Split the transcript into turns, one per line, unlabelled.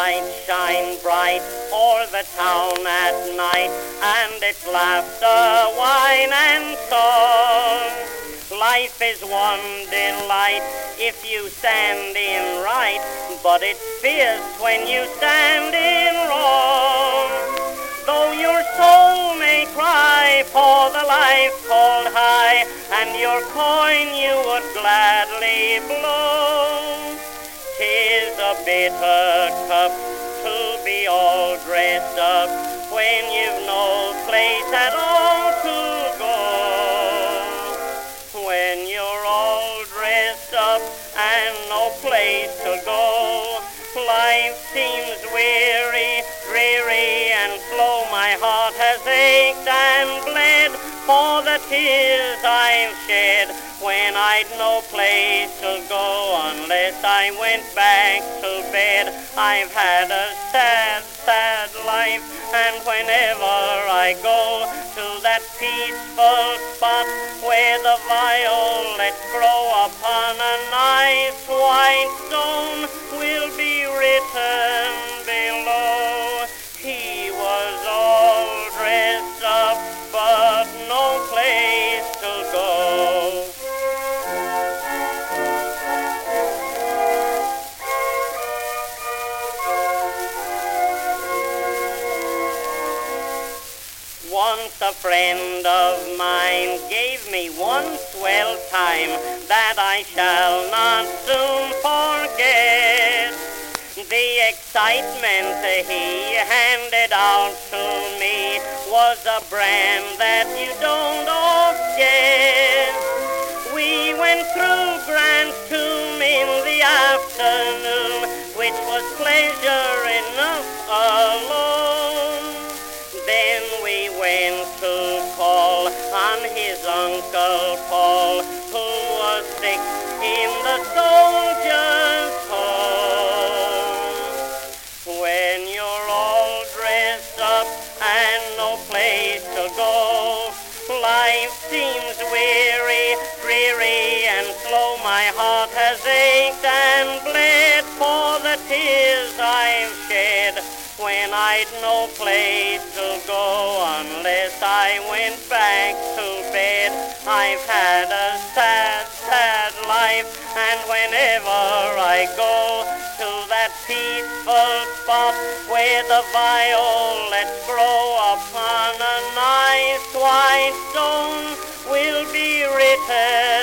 lights shine bright o'er the town at night, and it's laughter, wine, and song. Life is one delight if you stand in right, but it's fierce when you stand in wrong. Though your soul may cry for the life called high, and your coin you would gladly blow, 'tis a bitter cup to be all dressed up when you've no place at all to go. When you're all dressed up and no place to go, life seems weary, dreary, and slow. My heart has ached and bled for the tears I've shed when I'd no place to go unless I went back to bed. I've had a sad, sad life, and whenever I go to that peaceful spot where the violets grow upon a nice white stone, will be written below, he was all dressed up but no place to go. Once a friend of mine gave me one swell time that I shall not soon forget. The excitement he handed out to me was a brand that you don't often get. We went through Grant's Tomb in the afternoon, which was pleasure enough alone. Then we went to call on his Uncle Paul, who was sick in the soldier's home. When you're all dressed up and no place to go, life seems weary, dreary, and slow. My heart has ached and bled for the tears I've shed when I'd no place to go unless I went back to bed. I've had a sad, sad life, and whenever I go to that peaceful spot where the violets grow upon a nice white stone, will be written